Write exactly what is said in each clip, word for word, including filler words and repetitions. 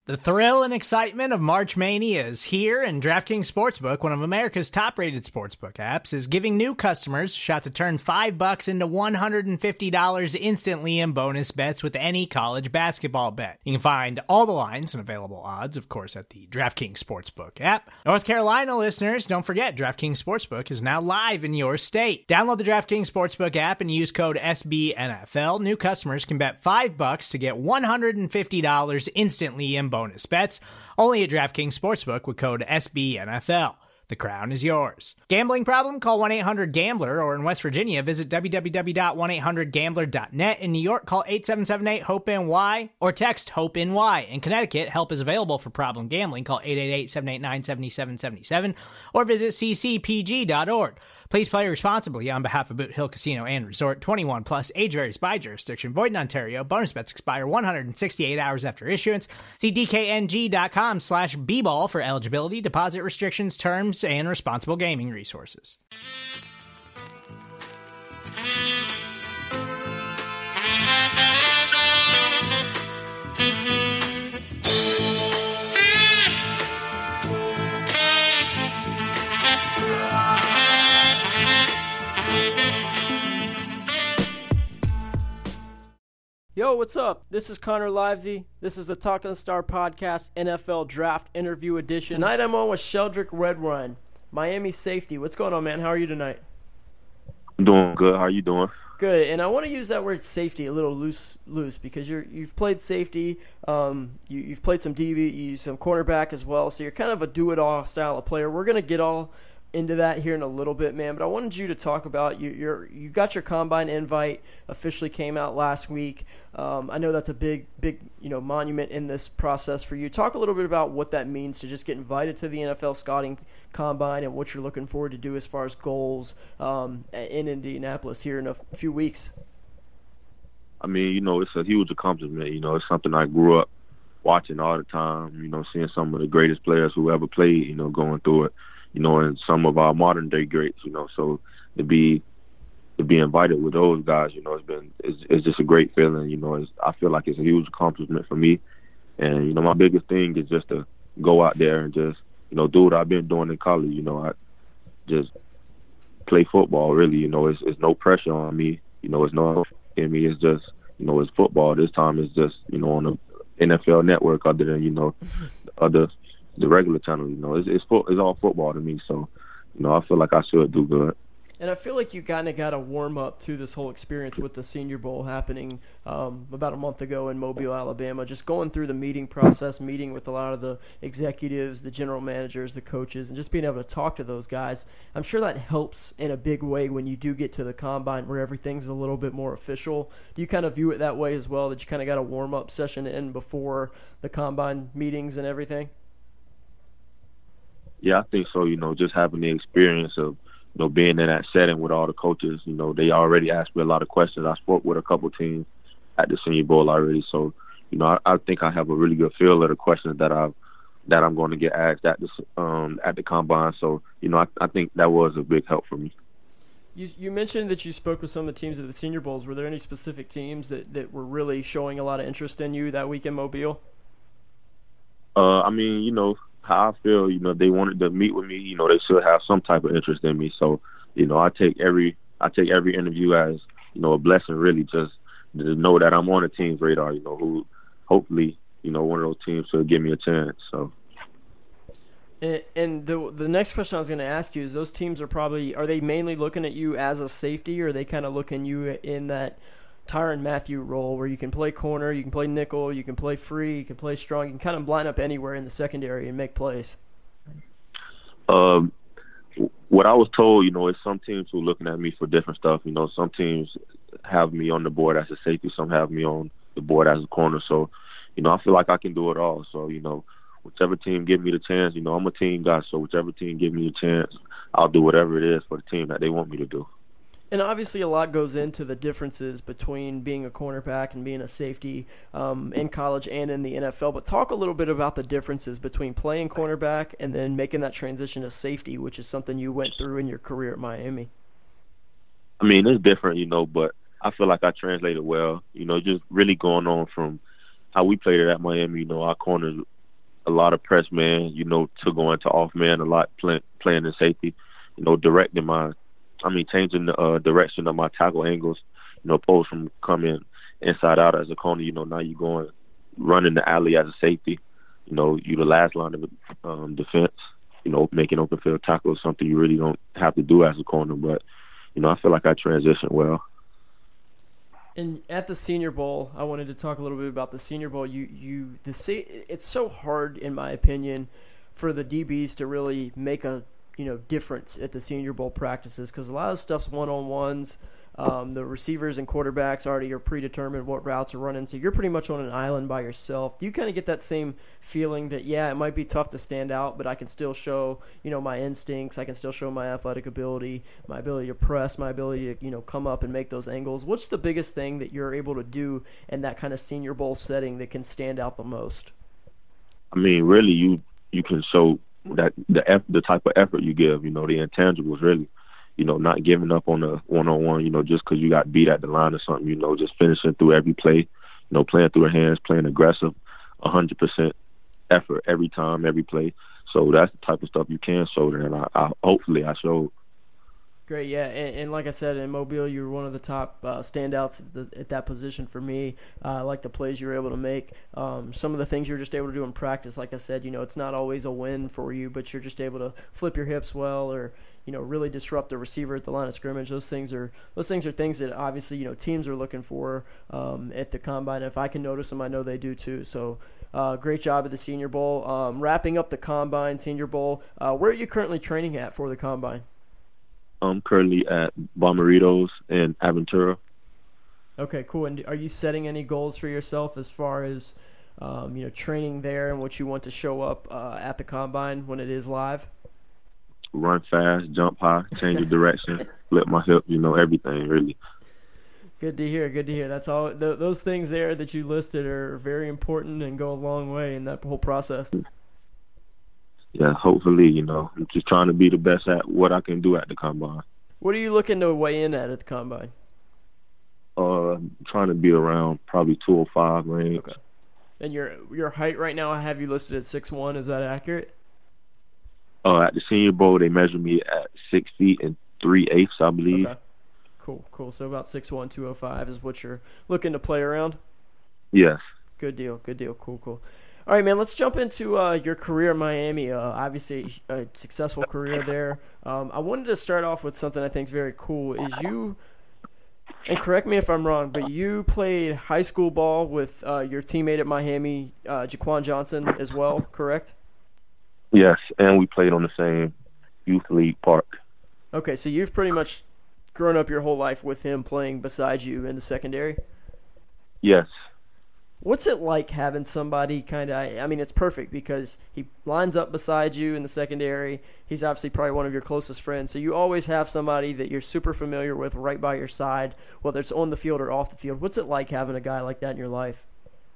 The thrill and excitement of March Mania is here, and DraftKings Sportsbook, one of America's top-rated sportsbook apps, is giving new customers a shot to turn five bucks into one hundred fifty dollars instantly in bonus bets with any college basketball bet. You can find all the lines and available odds, of course, at the DraftKings Sportsbook app. North Carolina listeners, don't forget, DraftKings Sportsbook is now live in your state. Download the DraftKings Sportsbook app and use code S B N F L. New customers can bet five bucks to get one hundred fifty dollars instantly in bonus bets, only at DraftKings Sportsbook with code S B N F L. The crown is yours. Gambling problem? Call one eight hundred gambler, or in West Virginia, visit w w w dot one eight hundred gambler dot net. In New York, call eight seven seven eight hope N Y or text HOPE-NY. In Connecticut, help is available for problem gambling. Call eight eight eight, seven eight nine, seven seven seven seven or visit c c p g dot org. Please play responsibly on behalf of Boot Hill Casino and Resort. twenty-one plus, age varies by jurisdiction. Void in Ontario. Bonus bets expire one hundred sixty-eight hours after issuance. See d k n g dot com slash b ball for eligibility, deposit restrictions, terms, and responsible gaming resources. Yo, what's up? This is Connor Livesey. This is the Talk to the Star podcast, N F L Draft Interview Edition. Tonight I'm on with Sheldrick Redwine, Miami safety. What's going on, man? How are you tonight? I'm doing good. How are you doing? Good. And I want to use that word safety a little loose, loose because you're you've played safety. Um, you, you've played some D B, you some cornerback as well. So you're kind of a do-it-all style of player. We're gonna get all into that here in a little bit, man. But I wanted you to talk about you. You're you got your combine invite officially came out last week. Um, I know that's a big, big you know monument in this process for you. Talk a little bit about what that means to just get invited to the N F L scouting combine and what you're looking forward to do as far as goals um, in Indianapolis here in a few weeks. I mean, you know, it's a huge accomplishment. You know, it's something I grew up watching all the time. You know, seeing some of the greatest players who ever played. You know, going through it. You know, and some of our modern day greats, you know, so to be to be invited with those guys, you know, it's been it's, it's just a great feeling. You know, it's, I feel like it's a huge accomplishment for me, and you know, my biggest thing is just to go out there and just you know do what I've been doing in college. You know, I just play football. Really, you know, it's it's no pressure on me. You know, it's no in me. It's just you know, it's football. This time it's just you know on the N F L Network, other than you know other. the regular channel, you know, it's it's, fo- it's all football to me. So, you know, I feel like I should do good. And I feel like you kind of got a warm up to this whole experience with the Senior Bowl happening um, about a month ago in Mobile, Alabama. Just going through the meeting process, meeting with a lot of the executives, the general managers, the coaches, and just being able to talk to those guys. I'm sure that helps in a big way when you do get to the combine where everything's a little bit more official. Do you kind of view it that way as well, that you kind of got a warm up session in before the combine meetings and everything? Yeah, I think so. You know, just having the experience of, you know, being in that setting with all the coaches, you know, they already asked me a lot of questions. I spoke with a couple teams at the Senior Bowl already. So, you know, I, I think I have a really good feel of the questions that I've, that I'm going to get asked at the, um, at the combine. So, you know, I, I think that was a big help for me. You, you mentioned that you spoke with some of the teams at the Senior Bowls. Were there any specific teams that, that were really showing a lot of interest in you that week in Mobile? Uh, I mean, you know, how I feel, you know, they wanted to meet with me, you know, they should have some type of interest in me. So, you know, I take every I take every interview as, you know, a blessing, really, just to know that I'm on a team's radar, you know, who hopefully, you know, one of those teams will give me a chance. So. And, and the the next question I was going to ask you is, those teams are probably, are they mainly looking at you as a safety, or are they kind of looking you in that Tyrann Mathieu role where you can play corner, you can play nickel, you can play free, you can play strong, you can kind of line up anywhere in the secondary and make plays? Um, what I was told, you know, is some teams who are looking at me for different stuff. You know, some teams have me on the board as a safety, some have me on the board as a corner. So, you know, I feel like I can do it all. So, you know, whichever team give me the chance, you know, I'm a team guy, so whichever team give me the chance, I'll do whatever it is for the team that they want me to do. And obviously a lot goes into the differences between being a cornerback and being a safety um, in college and in the N F L. But talk a little bit about the differences between playing cornerback and then making that transition to safety, which is something you went through in your career at Miami. I mean, it's different, you know, but I feel like I translated well. You know, just really going on from how we played it at Miami. You know, our corners a lot of press man. You know, to go into off man a lot, play, playing in safety. You know, directing my, I mean, changing the uh, direction of my tackle angles. You know, opposed from coming inside out as a corner. You know, now you going running the alley as a safety. You know, you the last line of um, defense. You know, making open field tackles is something you really don't have to do as a corner. But, you know, I feel like I transitioned well. And at the Senior Bowl, I wanted to talk a little bit about the Senior Bowl. You, you, the it's so hard, in my opinion, for the D Bs to really make a you know difference at the Senior Bowl practices because a lot of stuff's one on ones. Um, the receivers and quarterbacks already are predetermined what routes are running, so you're pretty much on an island by yourself. Do you kind of get that same feeling that, yeah, it might be tough to stand out, but I can still show, you know, my instincts, I can still show my athletic ability, my ability to press, my ability to, you know, come up and make those angles? What's the biggest thing that you're able to do in that kind of Senior Bowl setting that can stand out the most? I mean, really, you you can show that the the type of effort you give, you know, the intangibles, really. You know, not giving up on a one-on-one, you know, just because you got beat at the line or something, you know, just finishing through every play, you know, playing through the hands, playing aggressive, one hundred percent effort every time, every play. So that's the type of stuff you can show there, and I, I hopefully I showed. Great, yeah, and, and like I said, in Mobile, you were one of the top uh, standouts at, the, at that position for me. Uh, I like the plays you were able to make. Um, some of the things you were just able to do in practice, like I said, you know, it's not always a win for you, but you're just able to flip your hips well or, you know, really disrupt the receiver at the line of scrimmage. Those things are those things are things that obviously, you know, teams are looking for um, at the Combine. If I can notice them, I know they do too. So uh, great job at the Senior Bowl. Um, wrapping up the Combine, Senior Bowl, uh, where are you currently training at for the Combine? I'm currently at Bomarito's in Aventura. Okay, cool. And are you setting any goals for yourself as far as, um, you know, training there and what you want to show up uh, at the Combine when it is live? Run fast, jump high, change of direction, flip my hip, you know, everything, really. Good to hear, good to hear. That's all. Th- those things there that you listed are very important and go a long way in that whole process. Yeah, hopefully, you know, I'm just trying to be the best at what I can do at the Combine. What are you looking to weigh in at at the Combine? Uh, trying to be around probably two oh five range. Okay. And your your height right now, I have you listed at six one. Is that accurate? Uh, at the Senior Bowl, they measured me at six feet and three eighths, I believe. Okay. Cool, cool. So about six one, two oh five is what you're looking to play around? Yes. Good deal, good deal. Cool, cool. All right, man, let's jump into uh, your career in Miami. Uh, obviously, a successful career there. Um, I wanted to start off with something I think is very cool. Is you, and correct me if I'm wrong, but you played high school ball with uh, your teammate at Miami, uh, Jaquan Johnson, as well, correct? Yes, and we played on the same youth league park. Okay, so you've pretty much grown up your whole life with him playing beside you in the secondary? Yes. What's it like having somebody kind of, I mean, it's perfect because he lines up beside you in the secondary. He's obviously probably one of your closest friends. So you always have somebody that you're super familiar with right by your side, whether it's on the field or off the field. What's it like having a guy like that in your life?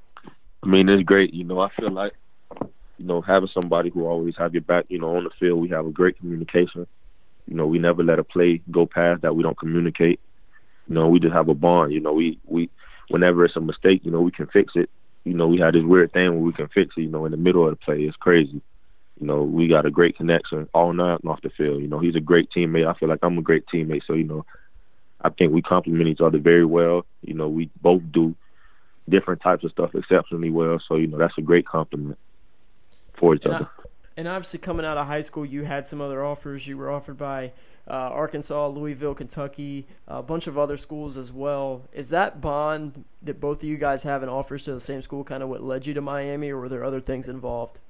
I mean, it's great. You know, I feel like, you know, having somebody who always have your back, you know, on the field, we have a great communication. You know, we never let a play go past that we don't communicate. You know, we just have a bond. You know, we, we whenever it's a mistake, you know, we can fix it. You know, we had this weird thing where we can fix it, you know, in the middle of the play. It's crazy. You know, we got a great connection all night and off the field. You know, he's a great teammate. I feel like I'm a great teammate. So, you know, I think we complement each other very well. You know, we both do different types of stuff exceptionally well. So, you know, that's a great compliment for each and other. I, and obviously coming out of high school, you had some other offers. You were offered by uh, Arkansas, Louisville, Kentucky, a bunch of other schools as well. Is that bond that both of you guys have and offers to the same school kind of what led you to Miami, or were there other things involved?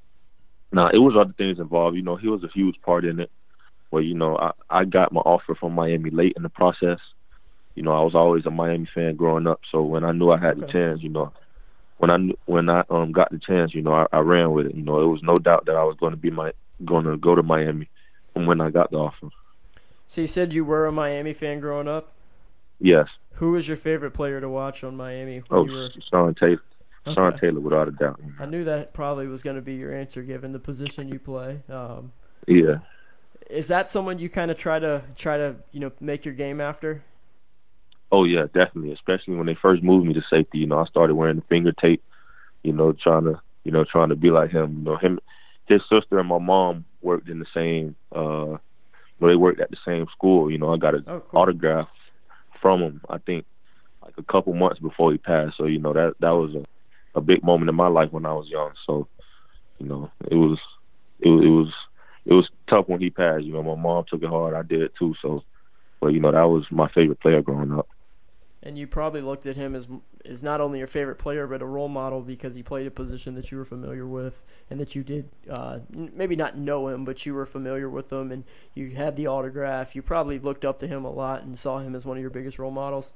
No, it was other things involved. You know, he was a huge part in it. Where, you know, I, I got my offer from Miami late in the process. You know, I was always a Miami fan growing up. So when I knew I had okay. the chance, you know, when I when I um got the chance, you know, I, I ran with it. You know, it was no doubt that I was going to be my going to go to Miami from when I got the offer. So you said you were a Miami fan growing up? Yes. Who was your favorite player to watch on Miami? Oh, you were... Sean Taylor. Okay. Sean Taylor, without a doubt. I knew that probably was going to be your answer given the position you play. Um, yeah. Is that someone you kind of try to try to you know make your game after? Oh yeah, definitely. Especially when they first moved me to safety. You know, I started wearing the finger tape you know, trying to, you know, trying to be like him. You know, him, his sister and my mom worked in the same, uh, well, they worked at the same school. You know, I got an Oh, cool. autograph from him, I think, like a couple months before he passed. So, you know, that that was a, a big moment in my life when I was young. So, you know, it was it, was- it was it was tough when he passed. You know, my mom took it hard. I did it too. So, but you know, that was my favorite player growing up. And you probably looked at him as as not only your favorite player, but a role model because he played a position that you were familiar with and that you did uh, maybe not know him, but you were familiar with him and you had the autograph. You probably looked up to him a lot and saw him as one of your biggest role models.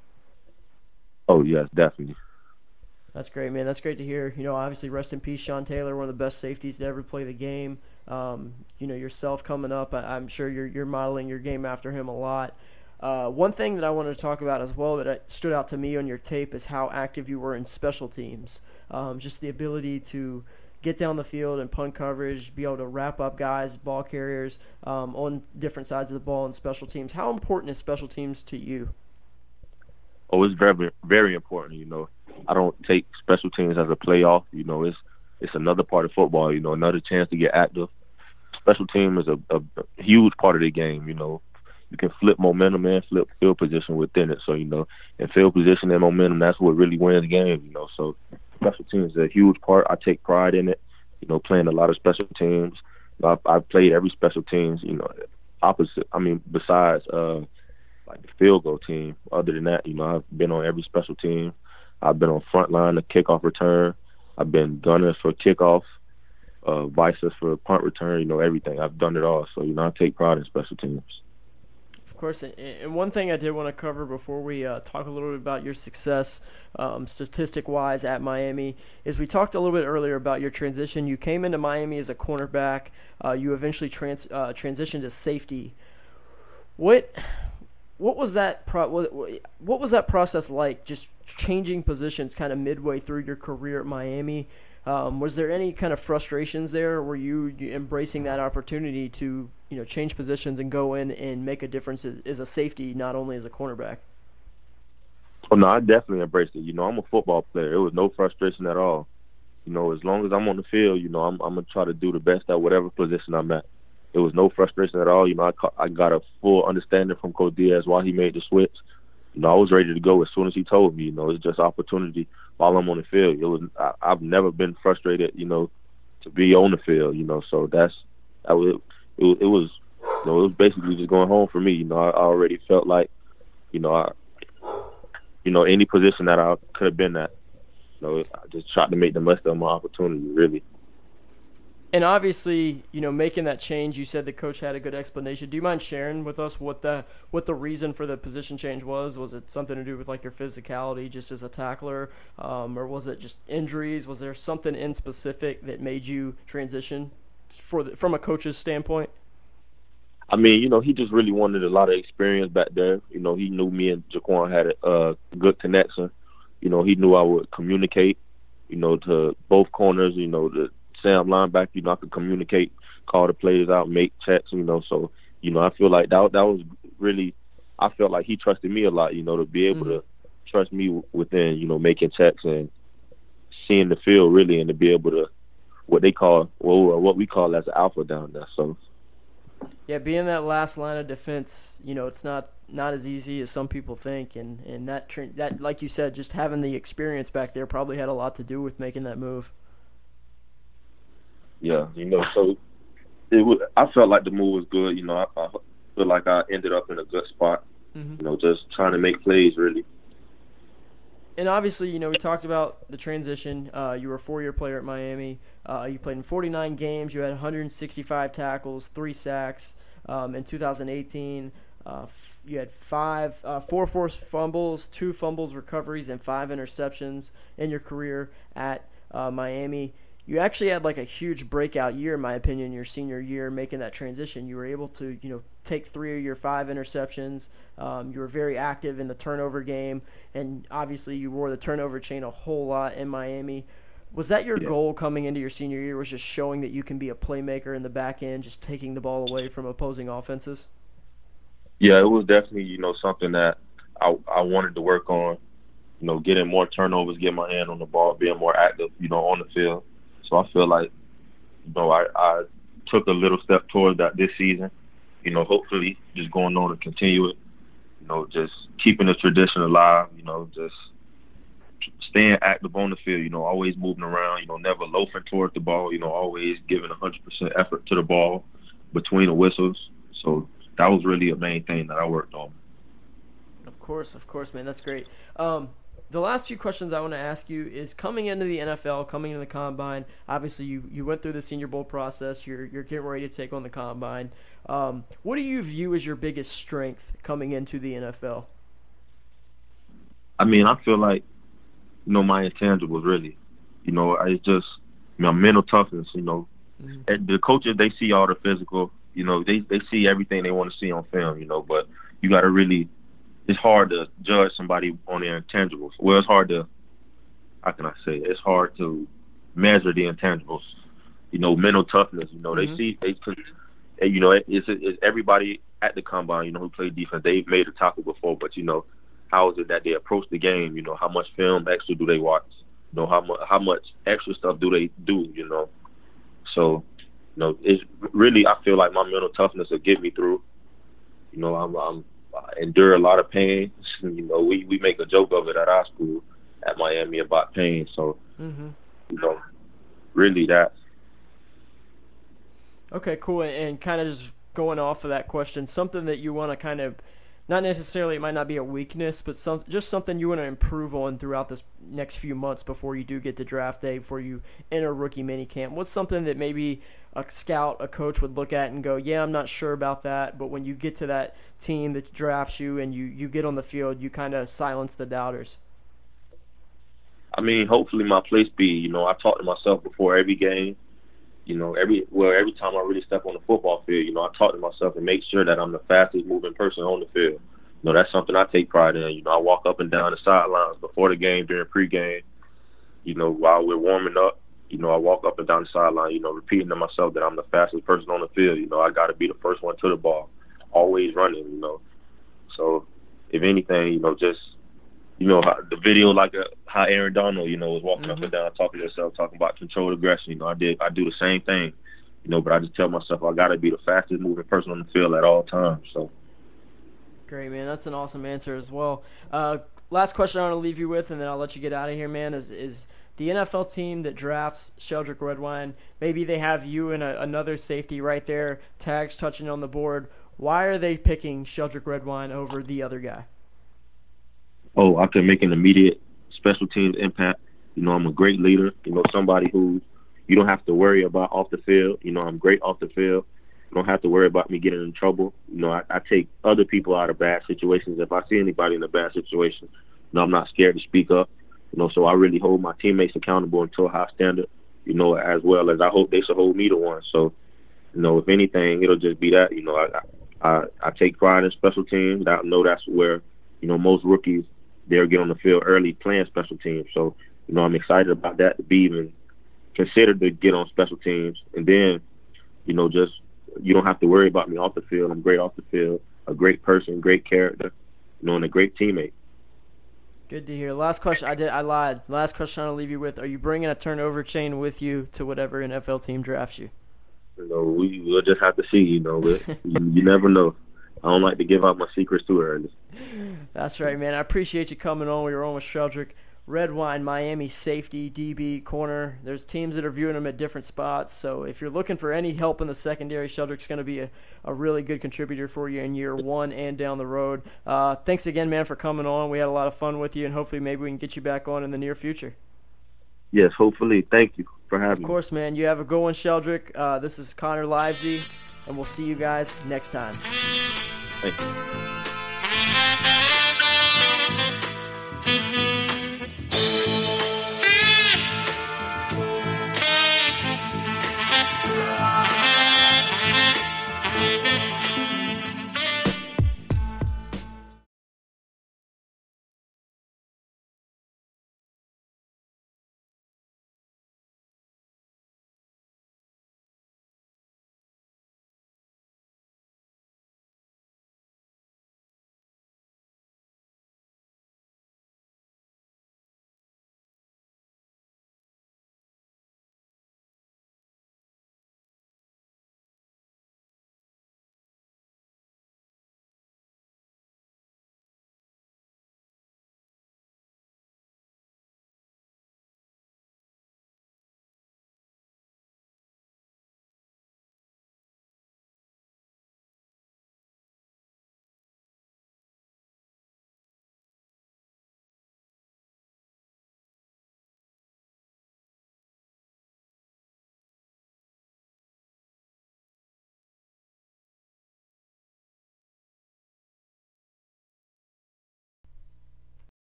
Oh yes, definitely. That's great, man. That's great to hear. You know, obviously, rest in peace, Sean Taylor, one of the best safeties to ever play the game. Um, you know, yourself coming up, I, I'm sure you're you're modeling your game after him a lot. Uh, one thing that I wanted to talk about as well that stood out to me on your tape is how active you were in special teams. Um, just the ability to get down the field and punt coverage, be able to wrap up guys, ball carriers um, on different sides of the ball in special teams. How important is special teams to you? Oh, it's very very important. You know, I don't take special teams as a playoff. You know, it's it's another part of football. You know, another chance to get active. Special team is a, a, a huge part of the game. You know, you can flip momentum and flip field position within it. So, you know, in field position and momentum, that's what really wins games. You know, so special teams is a huge part. I take pride in it. You know, playing a lot of special teams. I've, I've played every special teams. You know, opposite. I mean, besides uh, like the field goal team. Other than that, you know, I've been on every special team. I've been on front line, the kickoff return. I've been gunner for kickoff, uh, vices for punt return. You know, everything. I've done it all. So, you know, I take pride in special teams. Of course, and one thing I did want to cover before we uh, talk a little bit about your success um, statistic-wise at Miami is we talked a little bit earlier about your transition. You came into Miami as a cornerback. Uh, you eventually trans- uh, transitioned to safety. What what was that pro- what, what was that process like, just changing positions kind of midway through your career at Miami? Um, was there any kind of frustrations there, or were you embracing that opportunity to, you know, change positions and go in and make a difference as a safety, not only as a cornerback? Oh, no, I definitely embraced it. You know, I'm a football player. It was no frustration at all. You know, as long as I'm on the field, you know, I'm, I'm going to try to do the best at whatever position I'm at. It was no frustration at all. You know, I, ca- I got a full understanding from Coach Diaz why he made the switch. You know, I was ready to go as soon as he told me. You know, it's just opportunity while I'm on the field. It was I, I've never been frustrated, you know, to be on the field. You know, so that's I was it, was- it was you know it was basically just going home for me. You know, I, I already felt like, you know, I you know any position that I could have been at. You know, I just tried to make the most of my opportunity, really. And obviously, you know, making that change, you said the coach had a good explanation. Do you mind sharing with us what the what the reason for the position change was? Was it something to do with like your physicality, just as a tackler, um, or was it just injuries? Was there something in specific that made you transition for the, from a coach's standpoint? I mean, you know, he just really wanted a lot of experience back there. You know, he knew me and Jaquan had a uh, good connection. You know, he knew I would communicate, you know, to both corners, you know, the Sam linebacker, you know, I could communicate, call the players out, make checks, you know. So, you know, I feel like that that was really, I felt like he trusted me a lot, you know, to be able mm-hmm. to trust me within, you know, making checks and seeing the field really, and to be able to, what they call, well, what we call as an alpha down there. So, yeah, being that last line of defense, you know, it's not, not as easy as some people think, and and that that like you said, just having the experience back there probably had a lot to do with making that move. Yeah, you know, so it was, I felt like the move was good. You know, I, I feel like I ended up in a good spot. Mm-hmm. You know, just trying to make plays really. And obviously, you know, we talked about the transition. Uh, you were a four-year player at Miami. Uh, you played in forty-nine games. You had one hundred sixty-five tackles, three sacks. Um, in two thousand eighteen, uh, f- you had five, uh, four forced fumbles, two fumbles recoveries, and five interceptions in your career at uh, Miami. You actually had like a huge breakout year, in my opinion, your senior year, making that transition. You were able to, you know, take three of your five interceptions. Um, you were very active in the turnover game, and obviously you wore the turnover chain a whole lot in Miami. Was that your yeah. goal coming into your senior year, was just showing that you can be a playmaker in the back end, just taking the ball away from opposing offenses? Yeah, it was definitely, you know, something that I, I wanted to work on. you know, getting more turnovers, getting my hand on the ball, being more active, you know, on the field. So I feel like, you know, I, I took a little step towards that this season. You know, hopefully just going on to continue it. You know, just keeping the tradition alive, you know, just staying active on the field, you know, always moving around, you know, never loafing towards the ball, you know, always giving one hundred percent effort to the ball between the whistles. So that was really a main thing that I worked on. Of course, of course, man. That's great. Um, the last few questions I want to ask you is coming into the N F L, coming into the Combine, obviously you, you went through the Senior Bowl process. You're, you're getting ready to take on the Combine. Um, what do you view as your biggest strength coming into the N F L? I mean, I feel like, you know, my intangibles really, you know, it's just my mental toughness, you know. Mm-hmm. And the coaches, they see all the physical, you know, they, they see everything they want to see on film, you know, but you got to really, it's hard to judge somebody on their intangibles. Well, it's hard to, how can I say, it? It's hard to measure the intangibles. You know, mental toughness, you know, mm-hmm. they see, they, cause, you know, it's, it's everybody at the Combine, you know, who played defense, they've made a tackle before, but, you know, how is it that they approach the game? You know, how much film extra do they watch? You know, how much how much extra stuff do they do? You know, so you know, it's really I feel like my mental toughness will get me through. You know, I'm, I'm I endure a lot of pain. You know, we we make a joke of it at our school at Miami about pain. So mm-hmm. you know, really that. Okay, cool. And kind of just going off of that question, something that you want to kind of. Not necessarily, it might not be a weakness, but some just something you want to improve on throughout this next few months before you do get to draft day, before you enter rookie minicamp. What's something that maybe a scout, a coach would look at and go, yeah, I'm not sure about that, but when you get to that team that drafts you and you, you get on the field, you kind of silence the doubters? I mean, hopefully my play speed, you know, I talk to myself before every game. You know, every well, every time I really step on the football field, you know, I talk to myself and make sure that I'm the fastest moving person on the field. You know, that's something I take pride in. You know, I walk up and down the sidelines before the game, during pregame. You know, while we're warming up, you know, I walk up and down the sideline, you know, repeating to myself that I'm the fastest person on the field. You know, I got to be the first one to the ball, always running, you know. So, if anything, you know, just, you know, how, the video like uh, how Aaron Donald, you know, was walking mm-hmm. up and down, talking to himself, talking about controlled aggression. You know, I did, I do the same thing, you know, but I just tell myself I got to be the fastest moving person on the field at all times. So, great, man. That's an awesome answer as well. Uh, last question I want to leave you with, and then I'll let you get out of here, man. Is is the N F L team that drafts Sheldrick Redwine? Maybe they have you and a, another safety right there, tags touching on the board. Why are they picking Sheldrick Redwine over the other guy? Oh, I can make an immediate special teams impact. You know, I'm a great leader. You know, somebody who you don't have to worry about off the field. You know, I'm great off the field. You don't have to worry about me getting in trouble. You know, I, I take other people out of bad situations. If I see anybody in a bad situation, you know, I'm not scared to speak up. You know, so I really hold my teammates accountable until a high standard, you know, as well as I hope they should hold me to one. So, you know, if anything, it'll just be that. You know, I I, I take pride in special teams. I know that's where, you know, most rookies, they'll get on the field early playing special teams. So, you know, I'm excited about that, to be even considered to get on special teams. And then, you know, just you don't have to worry about me off the field. I'm great off the field, a great person, great character, you know, and a great teammate. Good to hear. Last question. I did. I lied. Last question I'll leave you with. Are you bringing a turnover chain with you to whatever N F L team drafts you? You know, we, we'll just have to see, you know. But you, you never know. I don't like to give out my secrets too early. That's right, man. I appreciate you coming on. We were on with Sheldrick Redwine, Miami safety, D B, corner. There's teams that are viewing him at different spots. So if you're looking for any help in the secondary, Sheldrick's going to be a, a really good contributor for you in year one and down the road. Uh, thanks again, man, for coming on. We had a lot of fun with you, and hopefully maybe we can get you back on in the near future. Yes, hopefully. Thank you for having me. Of course, man. You have a good one, Sheldrick. Uh, this is Connor Livesey, and we'll see you guys next time. Thank you.